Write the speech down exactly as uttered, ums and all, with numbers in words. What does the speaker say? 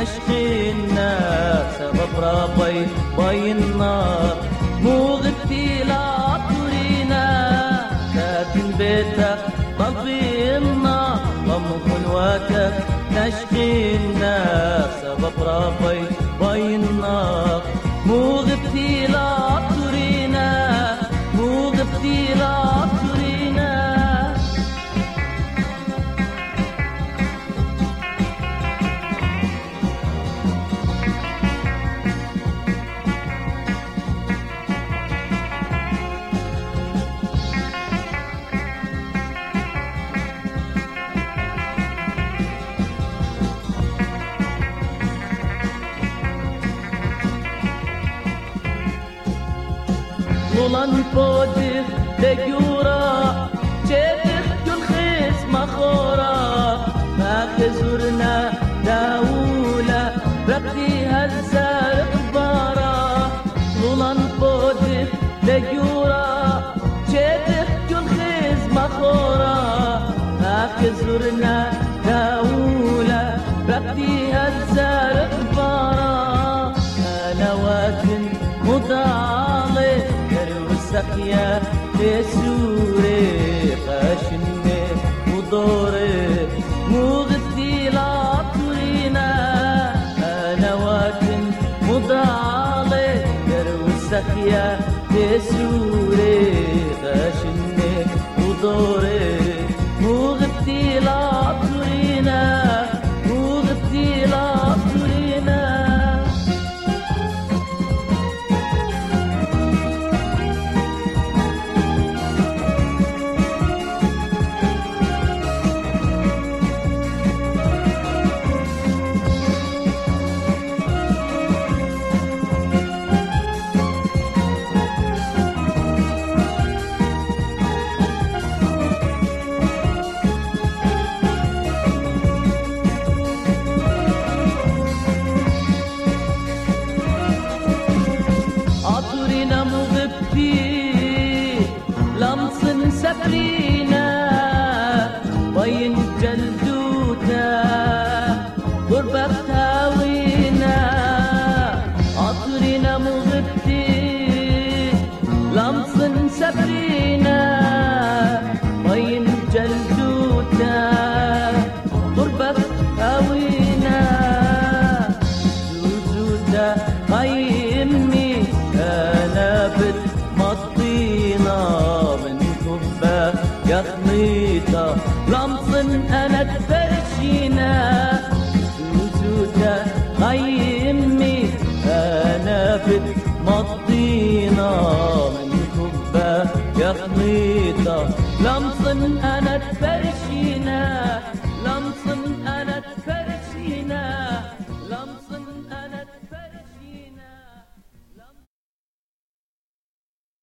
نشقينا سبب ربي باي النار مو غبتي لا ترينا لكن بيتك قلبي النار ضم خلواتك نشقينا سبب ربي باي النار مو غبتي لا ترينا مو غبتي لا ترينا Ulan podih degura Cedih kul khis makhora Ma khizurna daula Rakti hazar kbara Ulan podih degura Cedih kul khis makhora Ma khizurna daula Rakti hazar kbara Halawatin mudale سقيا تسوري خاشني ودوري مغتي لا ترينا انا واكن مضالي درو سقيا تسوري خاشني ودوري مغتي لا ترينا مغتي لا ترينا لمصن سفرينا وين جلدوتا قربك تاوينا عطرنا مغبتي لمصن سفرينا وين جلدوتا قربك تاوينا زوزوتا هاي امي انا بت مطينا يا خميطة لمصن أنا تفرشينا سوسوتا هاي أمي أنا بت مطينا من كبة يا خميطة لمصن أنا تفرشينا لمصن أنا تفرشينا